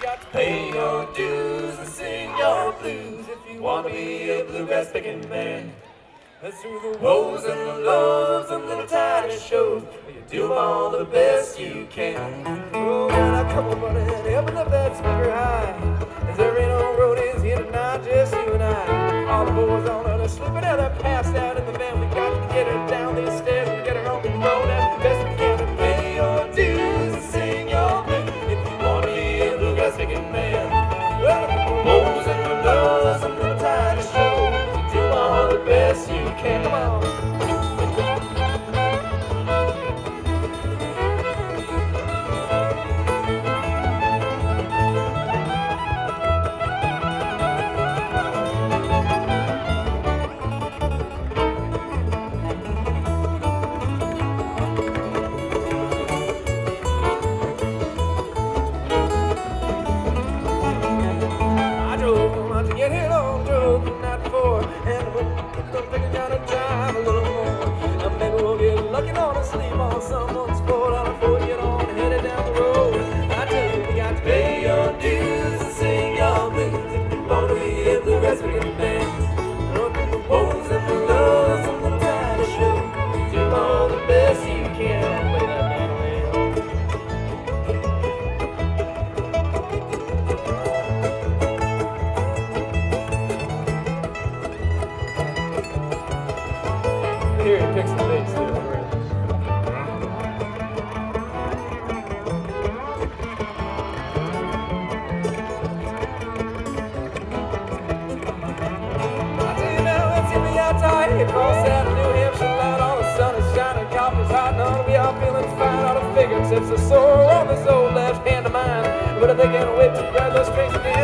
got to pay your dues and sing your blues if you want to be a bluegrass picking man. That's through the woes and the lows and the tiny shows, you do all the best you can. Oh, now come on, buddy, help me lift that speaker high. As there ain't no roadies here tonight, just you and I. All the boys on her sleeping and they're passed out in the van. We got to get her down these stairs and get her on the road as best we can. And pay your dues and sing your blues if you want to be a bluegrass picking man. Well, the woes and the lows and the tiny shows, you do all the best you can. Come on. Someone's $4 before you get on headed down the road. I tell you, we got to pay your dues and sing your blues if you want to be a bluegrass picking man. Run through the woes and the lows and the tiny shows, do all the best you can. Play that man. Here he picks the bass too. Across that New Hampshire line, all the sun is shining, coffee's hot, and we are feeling fine. All the fingertips are sore on this old left hand of mine, but they can't wait to grab those strings again.